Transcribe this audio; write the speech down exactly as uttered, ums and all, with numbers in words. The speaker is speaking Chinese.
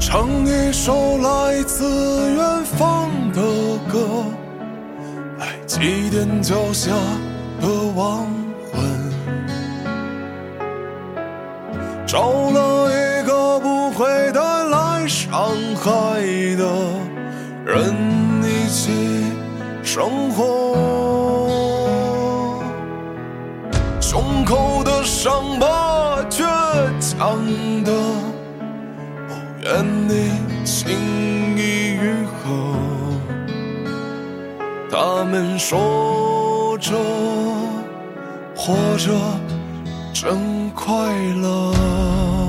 唱一首来自远方的歌，来祭奠脚下的亡魂，找了一个不会带来伤害的人一起生活。胸口的伤疤倔强的不愿你轻易愈合，他们说着活着真快乐。